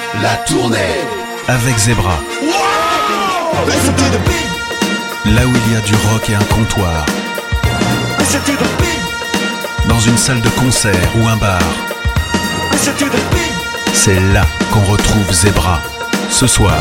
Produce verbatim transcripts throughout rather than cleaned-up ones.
La tournée avec Zebra. Là où il y a du rock et un comptoir. Dans une salle de concert ou un bar. C'est là qu'on retrouve Zebra. Ce soir.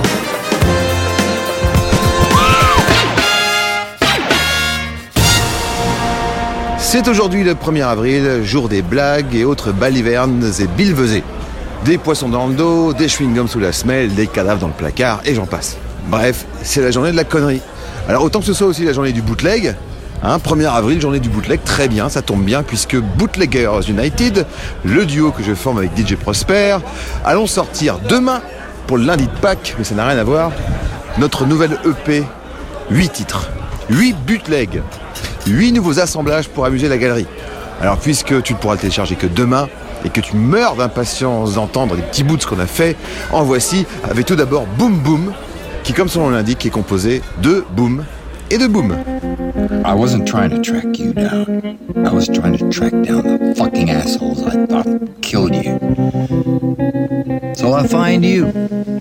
C'est aujourd'hui le premier avril, jour des blagues et autres balivernes et bilvesées. Des poissons dans le dos, des chewing-gums sous la semelle, des cadavres dans le placard, et j'en passe. Bref, c'est la journée de la connerie. Alors autant que ce soit aussi la journée du bootleg, hein, premier avril, journée du bootleg, très bien, ça tombe bien, puisque Bootleggers United, le duo que je forme avec D J Prosper, allons sortir demain, pour le lundi de Pâques, mais ça n'a rien à voir, notre nouvelle E P, huit titres, huit bootlegs. huit nouveaux assemblages pour amuser la galerie. Alors puisque tu ne pourras le télécharger que demain et que tu meurs d'impatience d'entendre des petits bouts de ce qu'on a fait, en voici avec tout d'abord Boom Boom, qui comme son nom l'indique est composé de boom et de boom. I wasn't trying to track you down. I was trying to track down the fucking assholes I thought killed you. So I'll find you.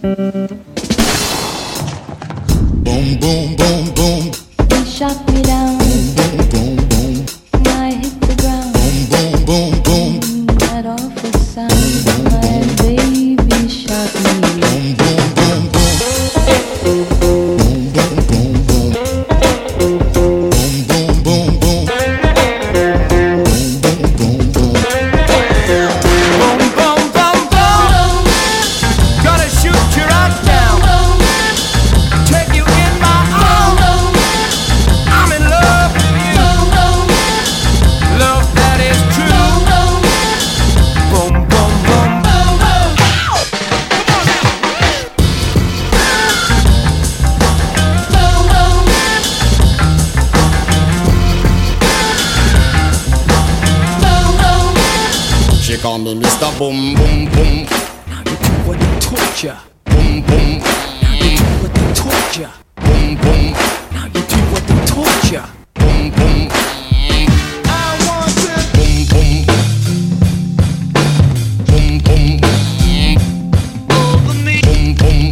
Boom, boom, boom, boom. They shot me down. Boom, boom, boom. I hit the ground. Boom, boom, boom, boom. That awful sound. My baby shot me. Boom, boom, boom, boom. Boom, boom, boom, boom. Boom, boom, boom, boom. Boom, boom, boom, boom. Boom, boom, boom, boom. Gonna shoot you right down. Take you in my arms. I'm in love with you. Love that is true. Boom, boom, boom, boom, boom. She call me Mister Boom Boom Boom. Now you do what they taught ya. Boom Boom. Now you do what they taught ya. Boom Boom. Now you do what they taught ya. Boom Boom. I want it. Boom Boom. Boom Boom. Over me. Boom Boom.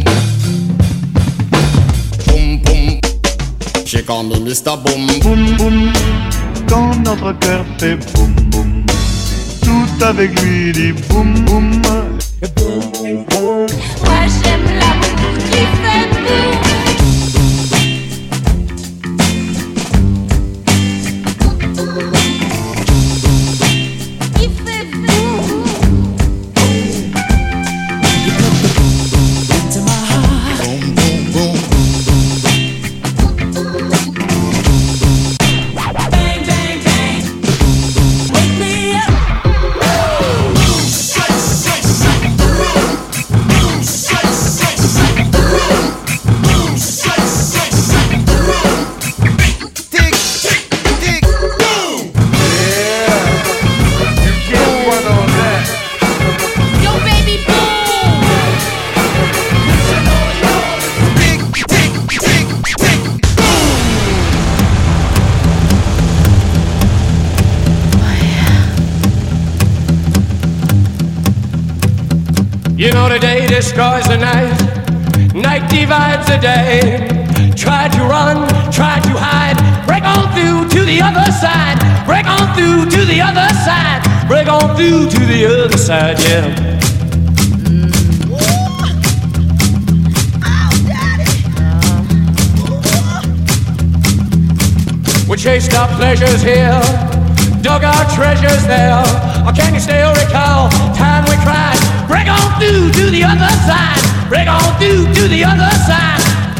Boom Boom. She call me Mister Boom Boum boum, quand notre cœur fait boum boum, tout avec lui dit boum boum. Moi j'aime l'amour qui fait boum. Il fait boum. Into my heart. Boom, boom, boom. Bang, bang, bang. Wake me up. Tick, tick, boom. Yo baby boom. Tick, tick, tick, tick, You know the day destroys the night. Night divides the day. Try to run, try to hide. Break on through to the other side. Break on through to the other side. Break on through to the other side, yeah. We chased our pleasures here, dug our treasures there. Or can you still recall time we cried? Break on through to the other side. Break on through to the other side.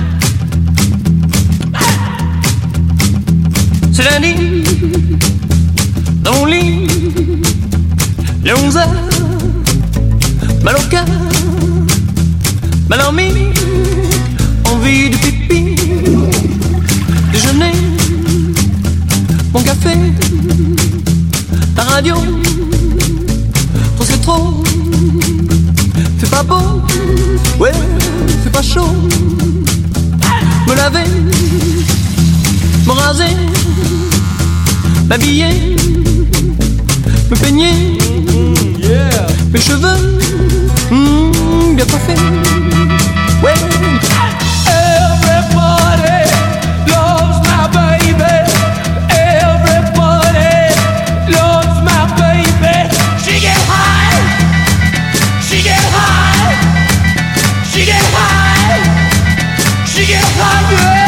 C'est lundi, lonely, les onze heures, mal au cœur, mal en mine, envie de pipi, déjeuner, mon café, la radio, trop c'est trop, fait pas beau, ouais, fait pas chaud, me laver, me raser, m'habiller, me peigner, yeah. Mes cheveux, Mmh, bien coiffé. Ouais. Everybody loves my baby. Everybody loves my baby. She get high. She get high. She get high. She get high. Yeah.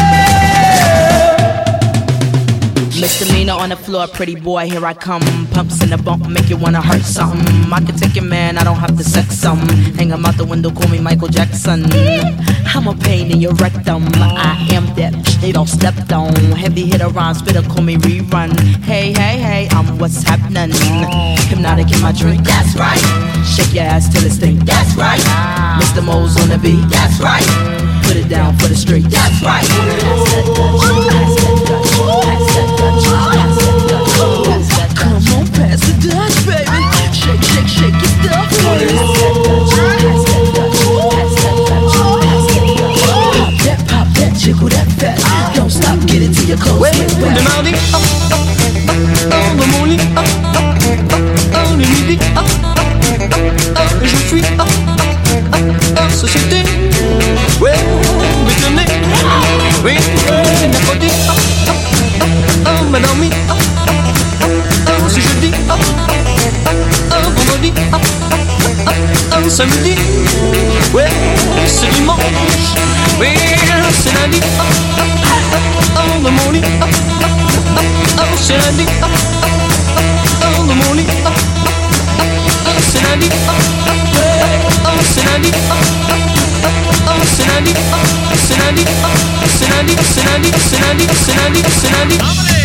Misdemeanor on the floor, pretty boy, here I come. Pumps in the bump, make you wanna hurt something. I can take your man, I don't have to sex some. Hang him out the window, call me Michael Jackson. I'm a pain in your rectum. I am that bitch they don't step on. Heavy hitter rhyme, spitter, call me rerun. Hey, hey, hey, I'm what's happening. Hypnotic in my drink, that's right. Shake your ass till it stink, that's right. Mister Mo's on the beat, that's right. Put it down for the street, that's right. Pass that Dutch, pass that Dutch, pass that Dutch, pass that Dutch, pass that Dutch. Come on, pass the Dutch, baby. Shake, shake, shake your stuff, please. Pass that Dutch, pass that Dutch, pass that Dutch, pass that Dutch. Pop that, pop that, jiggle that fat. Don't stop, get it till your clothes get wet. Le mardi, oh, oh, oh, oh, dans mon lit, oh, oh, oh, oh, le midi, oh, oh, oh, oh, je suis, oh, oh, oh, oh, société. Ouais, déjeuner, oui, mercredi, oh, oh, oh, oh, madame, oh, oh, oh, c'est jeudi, oh, oh, oh, vendredi, oh, oh, oh, oh, samedi, ouais, c'est dimanche, oui, c'est lundi, oh, oh, oh, oh, dans mon lit, oh, oh, oh, oh, c'est lundi, oh, oh, oh, dans mon lit, oh, oh, oh, c'est lundi, oh, oh, oh, c'est lundi, oh, oh, oh, c'est lundi, oh, c'est lundi, oh, c'est lundi, c'est lundi, c'est lundi, c'est lundi, c'est lundi.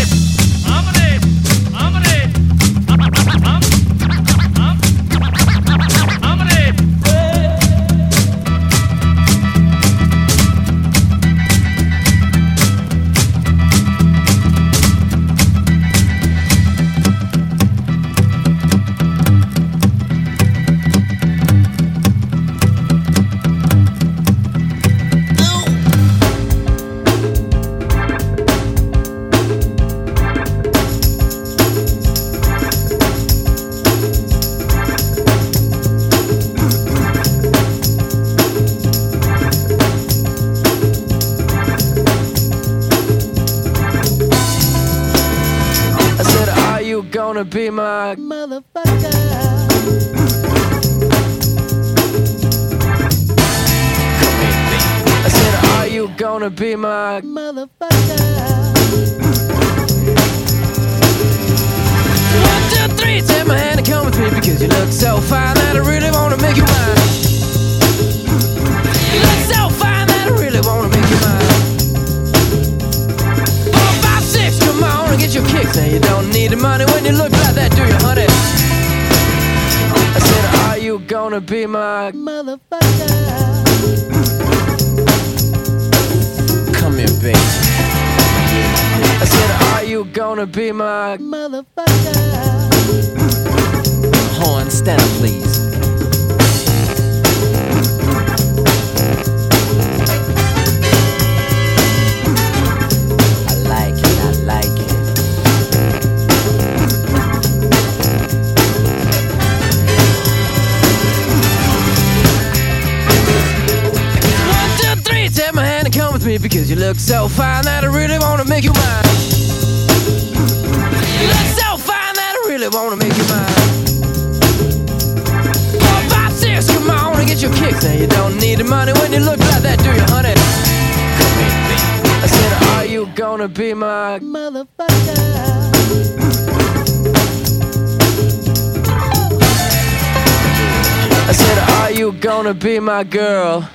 Gonna be my motherfucker. I said, are you gonna be my motherfucker? One, two, three, take my hand and come with me because you look so fine that I really wanna make you mine. You look so fine that I really wanna make you mine. Four, five, six, come on and get your kicks. Now you don't need the money when you look like that, do you, honey? I said, are you gonna be my motherfucker? Come here, baby. I said, are you gonna be my motherfucker? Horn, stand up, please. I like it, I like it. Take my hand and come with me because you look so fine that I really wanna make you mine. You look so fine that I really wanna make you mine. Four, five, six, come on and get your kicks. Now you don't need the money when you look like that, do you, honey? I said, are you gonna be my motherfucker? I said, are you gonna be my girl?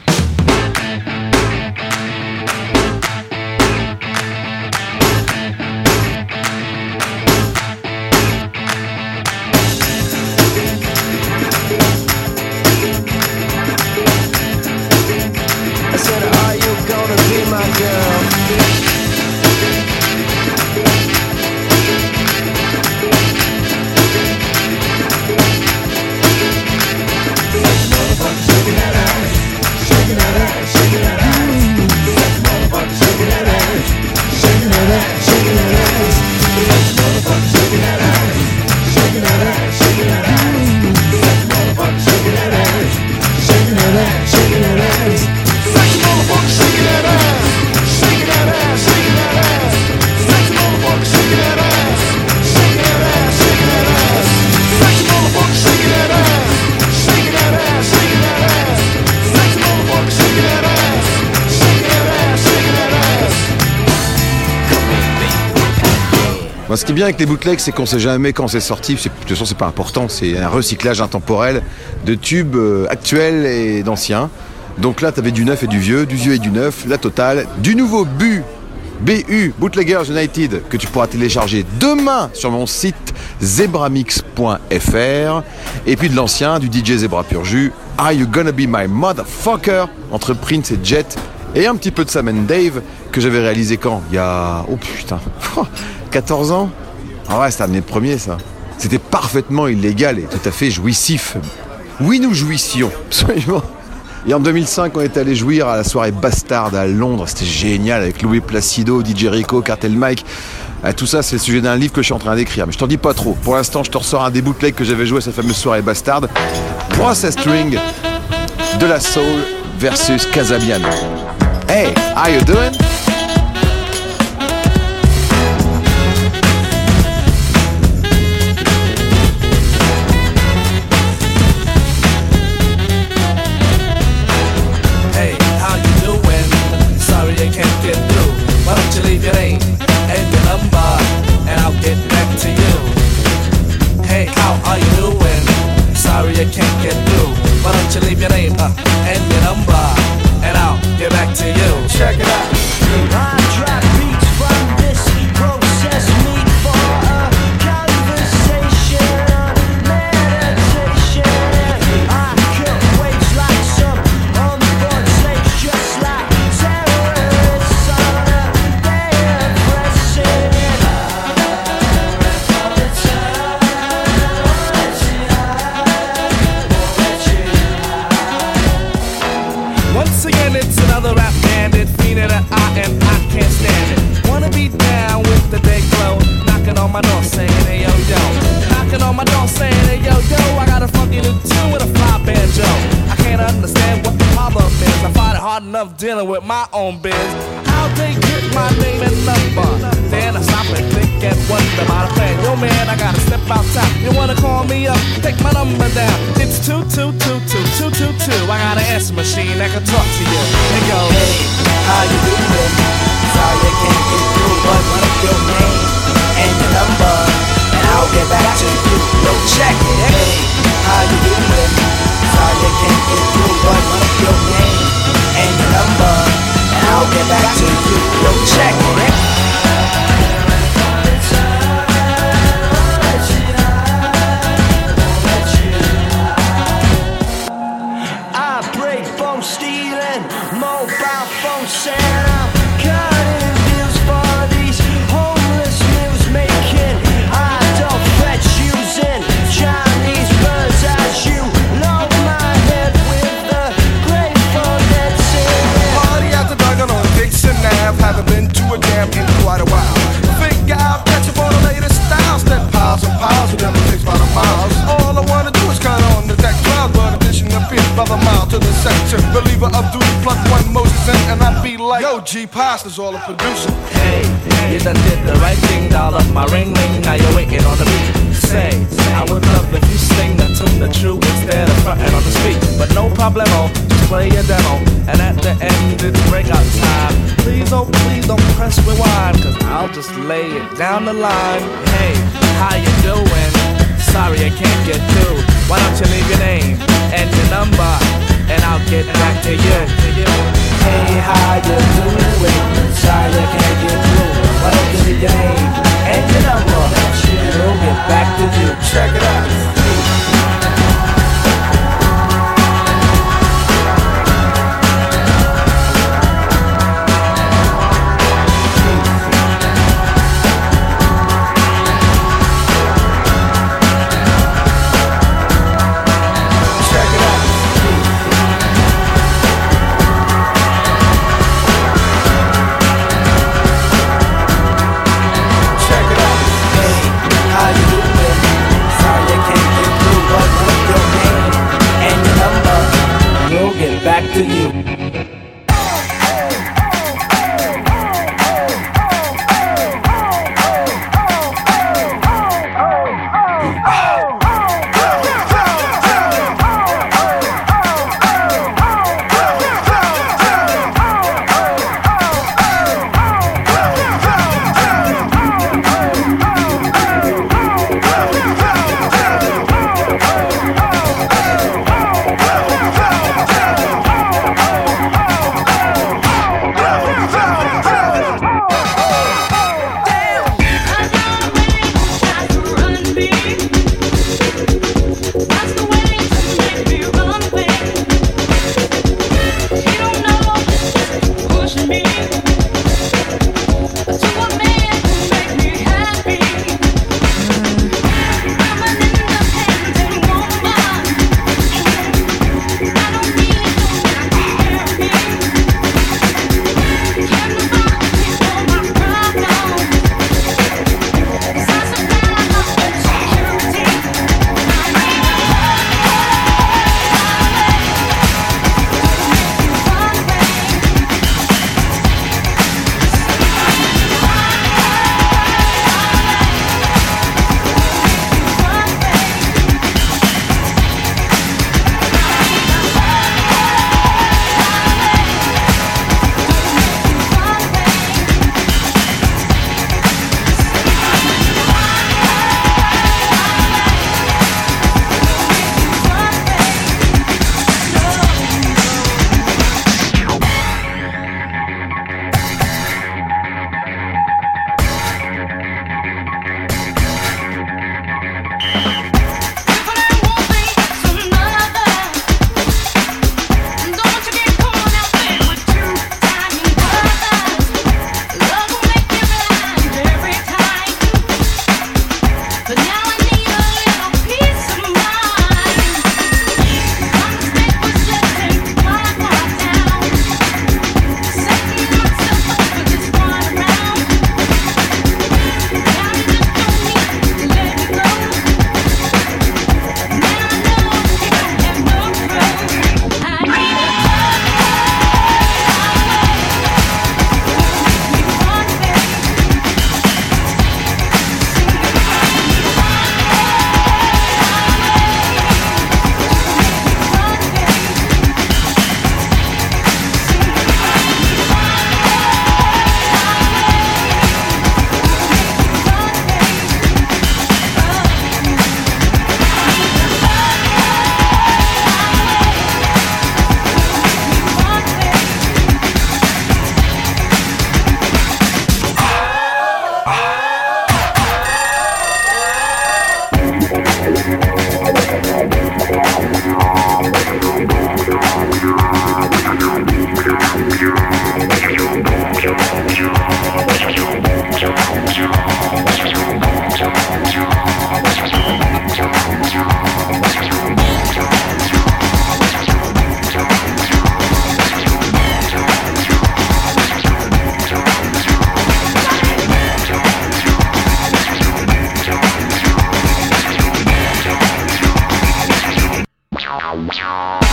I said, are you gonna be my girl? Shake that ass, shake Moi, ce qui est bien avec les bootlegs, c'est qu'on sait jamais quand c'est sorti. C'est, de toute façon, c'est pas important. C'est un recyclage intemporel de tubes euh, actuels et d'anciens. Donc là, t'avais du neuf et du vieux, du vieux et du neuf, la totale. Du nouveau Bu, B U, Bootleggers United, que tu pourras télécharger demain sur mon site zebramix point f r. Et puis de l'ancien, du D J Zebra Pur Jus, Are You Gonna Be My Motherfucker, entre Prince et Jet. Et un petit peu de Sam and Dave, que j'avais réalisé quand ? Il y a... Oh putain, quatorze ans ? Ah ouais, c'était un de mes premiers, ça. C'était parfaitement illégal et tout à fait jouissif. Oui, nous jouissions, absolument. Et en deux mille cinq, on est allé jouir à la soirée Bastard à Londres. C'était génial avec Louis Placido, D J Rico, Cartel Mike. Ah, tout ça, c'est le sujet d'un livre que je suis en train d'écrire. Mais je t'en dis pas trop. Pour l'instant, je te ressors un des bootlegs que j'avais joué à cette fameuse soirée Bastard. Process String, De La Soul versus Casabian. Hey, how you doing? Hey, how you doing? Sorry I can't get through. Why don't you leave your name and your number, and I'll get back to you. Hey, how are you doing? Sorry I can't get through. Why don't you leave your name uh, and your number, and I'll get back to you. Check it out. I drop beats from this process meet for a conversation, meditation. I kill waves like some unborn slaves, just like terrorists on a day of precedent. Once again, it's another rap bandit, fiending an eye, and I can't stand it. Wanna be down with the day glow, knocking on my door saying, hey yo yo. Knocking on my door saying, hey yo yo. I got a funky new tune with a fly banjo. I can't understand what the problem is. I find it hard enough dealing with my own biz. How'd they get my name and number? Then I stop and think and wonder about a plan. Yo man, I gotta step outside. You wanna call me up? Take my number down. It's two two two two two two two. I got an answer machine that can talk to you. It goes, hey, how you doing? Sorry I can't get through, but what's your name and your number, and I'll get back to you. Yo, check it. Hey, how you doing? Sorry I can't get through, but what's your name and your number, and I'll get back to you. Yo, check it. I break bone stealing, mobile phone selling. I'm cutting deals for these homeless meals making. I don't fetch using Chinese birds as you load my head with the Grateful Dead singing. Party at the Duggan on Dixon Ave. Haven't been to a jam in quite a while. Figure out that you for the latest styles. That piles and piles of them takes by the miles. All I wanna do is cut on the deck cloud, but addition appears by the mile to the section. Believer of duty, plug one Moses in, and I be like, yo, G Pasta's all a producer. Hey, you done did the right thing, dial up my ring ring. Now you're waiting on the beat. Say, I would love if you sing the tune the true instead of frontin' on the street. But no problemo, just play your demo, and at the end it's breakout time. Please, oh please don't press rewind, cause I'll just lay it down the line. Hey, how you doing? Sorry I can't get through. Why don't you leave your name and your number, and I'll get back to you. Hey, how you doing? Sorry I can't get through. Why don't you leave your name and your number, and we'll get back to you. Check it out. Back to you.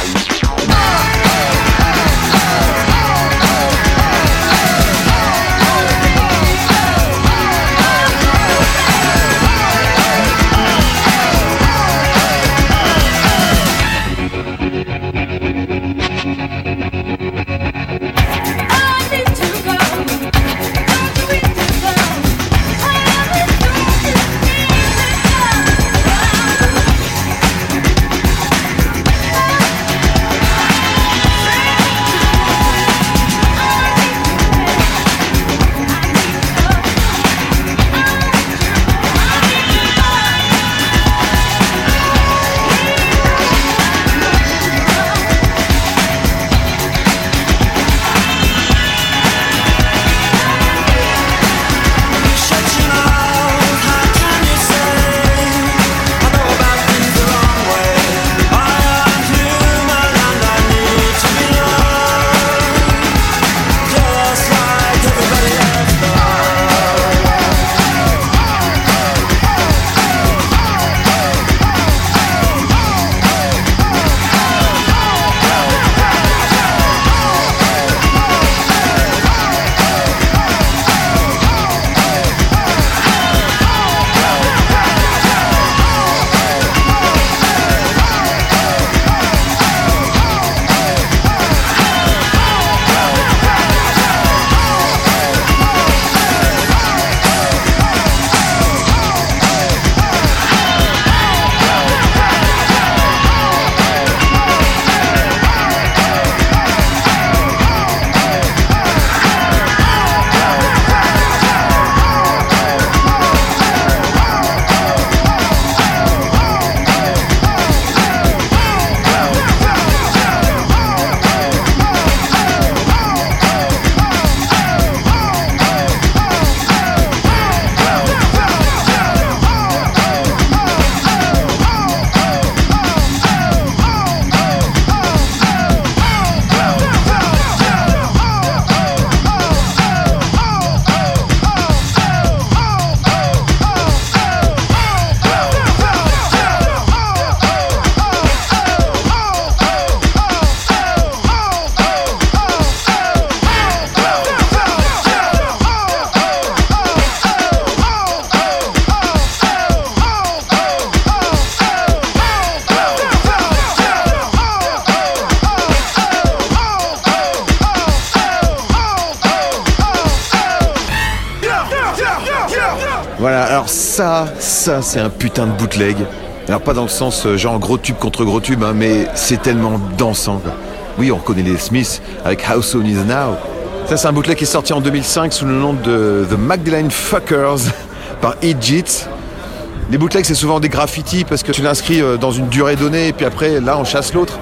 Voilà, alors ça, ça c'est un putain de bootleg. Alors pas dans le sens euh, genre gros tube contre gros tube, hein, mais c'est tellement dansant, quoi. Oui, on reconnaît les Smiths avec How Soon Is Now. Ça c'est un bootleg qui est sorti en deux mille cinq sous le nom de The Magdalene Fuckers par Egypt. Les bootlegs c'est souvent des graffitis parce que tu l'inscris dans une durée donnée et puis après là on chasse l'autre.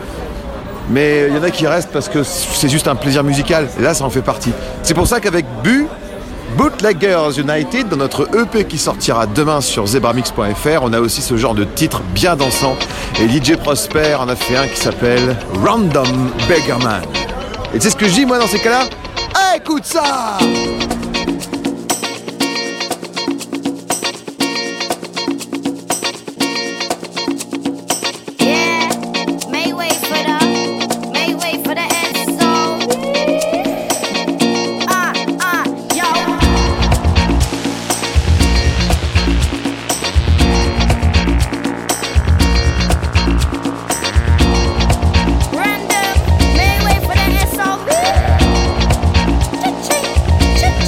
Mais il y en a qui restent parce que c'est juste un plaisir musical. Et là ça en fait partie. C'est pour ça qu'avavec Bu, Bootleggers United, dans notre E P qui sortira demain sur zebramix point f r, on a aussi ce genre de titre bien dansant. Et D J Prosper en a fait un qui s'appelle Random Beggarman. Et tu sais ce que je dis moi dans ces cas-là? Ah, écoute ça! Random, may wait for the S O. Cha-ching, cha-ching.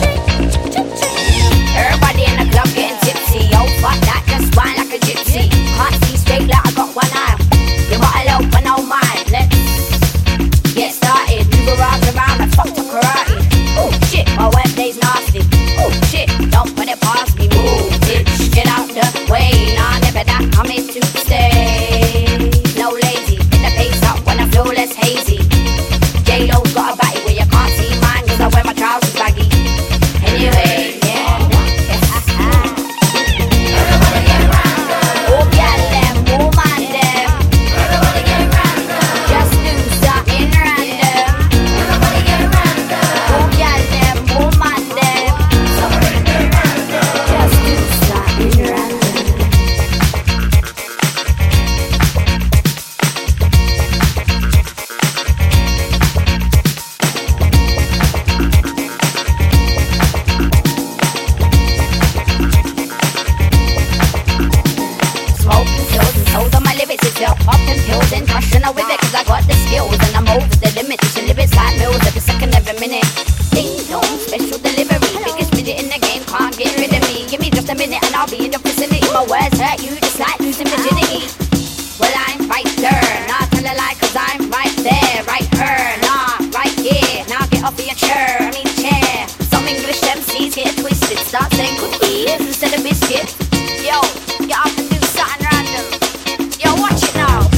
moves and I'm over the limit. Pushing limits like mills every second, every minute. Ding dong, special delivery. Biggest minute in the game, can't get rid of me. Give me just a minute and I'll be in the vicinity. My words hurt you just like losing virginity. Well, I'm right there, not tell a lie cause I'm right there. Right her, nah, right here. Now get off of your chair, I mean chair. Some English M Cs get twisted. Start saying cookies instead of biscuits. Yo, get up and do something random. Yo, watch it now.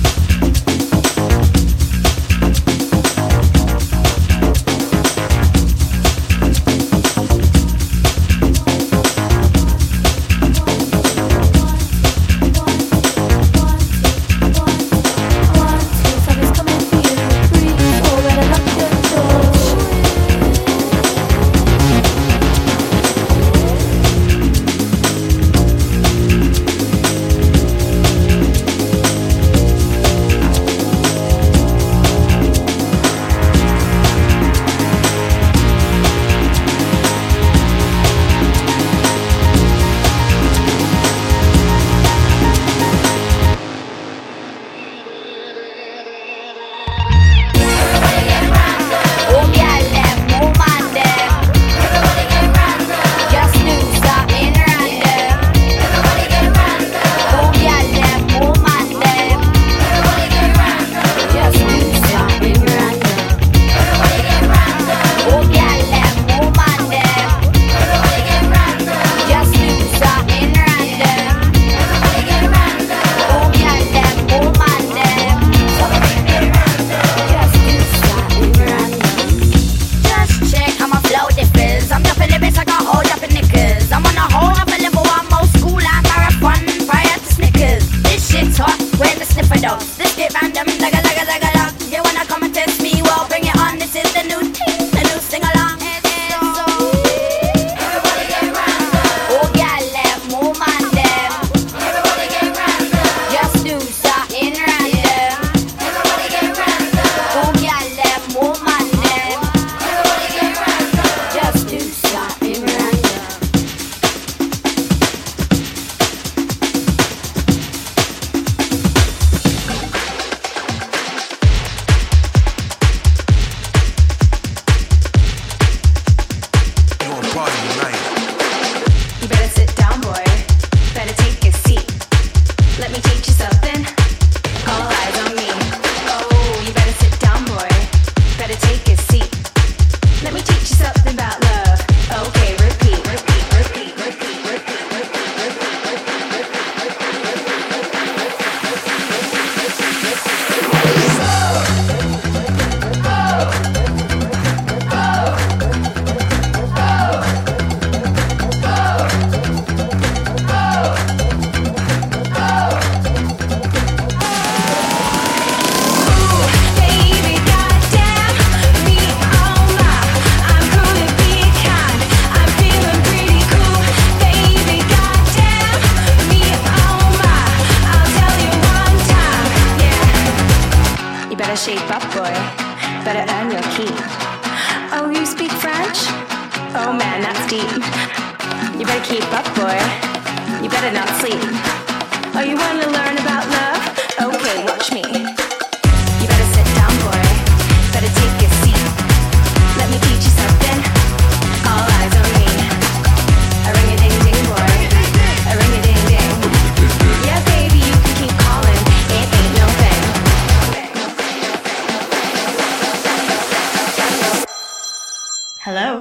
shape up, boy. Better earn your keep. Oh, you speak French? Oh man, that's deep. You better keep up, boy. You better not sleep. Oh, you want to learn about love? Okay, watch me. You better sit down, boy. Better take your seat. Let me teach you something. All eyes on me. A ring-a-ding-ding, boy. A ring-a-ding-ding. Yeah, baby, you can keep calling. It ain't no thing. Hello?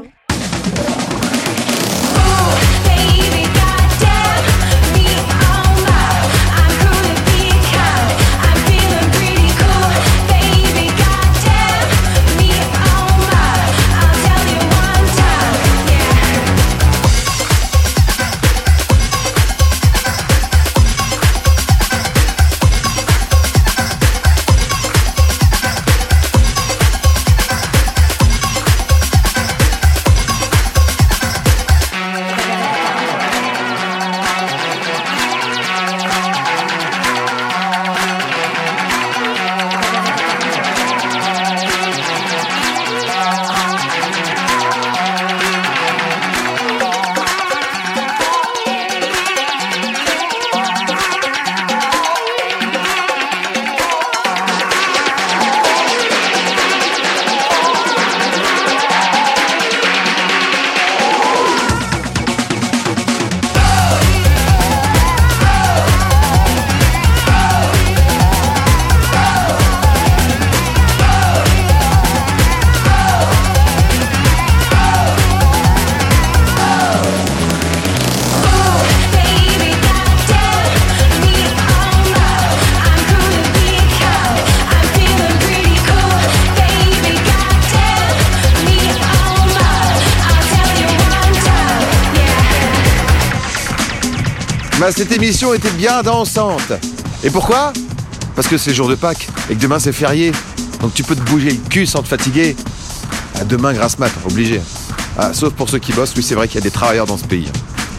bah cette émission était bien dansante. Et pourquoi ? Parce que c'est jour de Pâques et que demain c'est férié. Donc tu peux te bouger le cul sans te fatiguer. Ah, demain grasse mat, obligé. Ah, sauf pour ceux qui bossent, oui c'est vrai qu'il y a des travailleurs dans ce pays.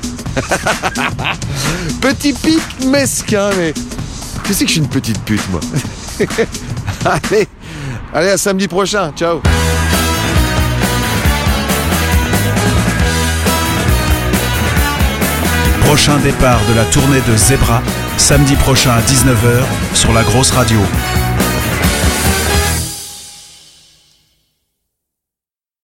Petit pic mesquin, mais tu sais que je suis une petite pute moi. Allez, allez à samedi prochain, ciao. Prochain départ de la tournée de Zebra, samedi prochain à dix-neuf heures sur la grosse radio.